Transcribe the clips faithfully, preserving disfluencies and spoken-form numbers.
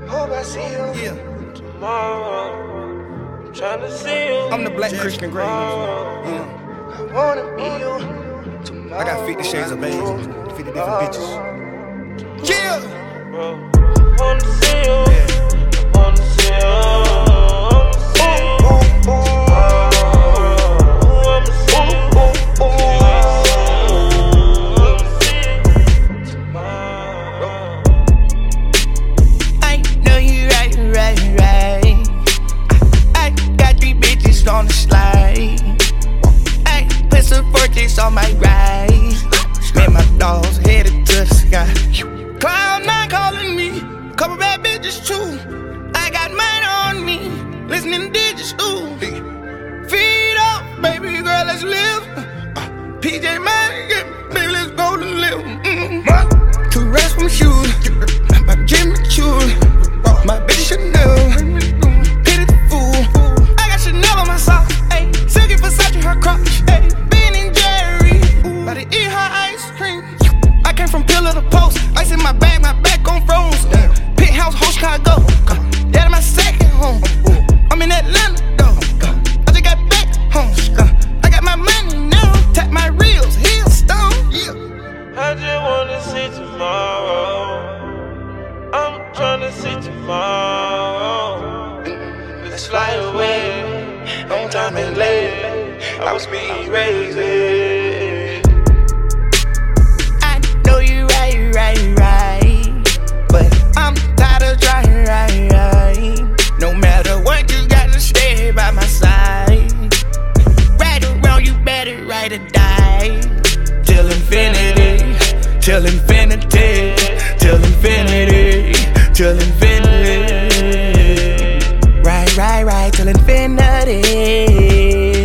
Hope I see you Yeah. tomorrow. Tryna see you. I'm the Black just Christian Grey. tomorrow. Yeah. I wanna be you tomorrow. I got fifty shades of beige, fifty different bitches. Yeah. Wanna see you. Yeah. Wanna see you. On the slide, ayy, put some forties on my ride. Man, my dogs headed to the sky. Cloud nine calling me, couple bad bitches too. I got mine on me, listening to digits, ooh. Feet up, baby girl, let's live. Uh, P J Masks, yeah, baby, let's go to live. Mm-hmm. Two rest from shoes, my Jimmy Choo, my bitch Chanel. Her crotch, ayy, Ben and Jerry, about to eat her ice cream. I came from pillar to post, ice in my bag, my back on froze. Uh, Penthouse, whole Chicago, uh, yeah, my second home. Uh, I'm in Atlanta, though. Uh, I just got back home. Uh, I got my money now, tap my reels, heel stone. Yeah. I just wanna see tomorrow. I'm tryna see tomorrow. Let's fly away. On time and late. I was being raised. I know you right, right, right, but I'm tired of trying, right, right. No matter what, you gotta stay by my side. Right around, you better ride or die. Till infinity, till infinity, till infinity, till infinity. Right, right, right, till infinity.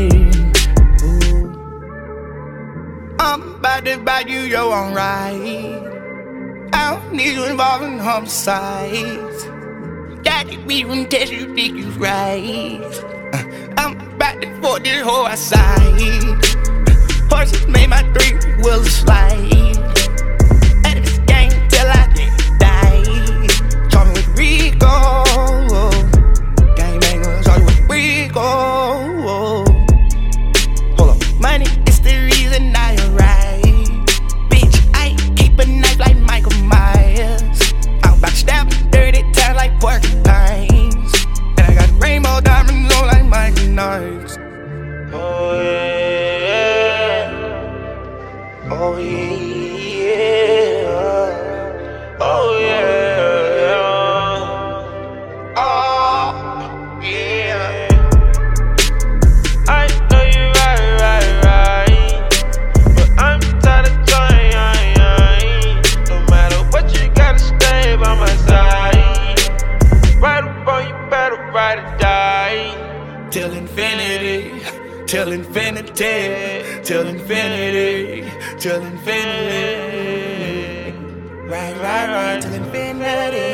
I'm about to buy you your own ride. I don't need you involved in homicides. Got you even test you think you right. Uh, I'm about to force this whole outside. Horses made my three wheels slide. Out of this game till I die. Call me with Rico. Gang bangers, call you with Rico. Hold up, money is the reason I arrive. Bitch, I keep a knife like Michael Myers. I'm about to stab thirty times like porcupines. And I got rainbow diamonds on like Michael Knives. Oh yeah. Oh yeah. Oh yeah. Till infinity, till infinity, till infinity, till infinity. Right, right, right, till infinity.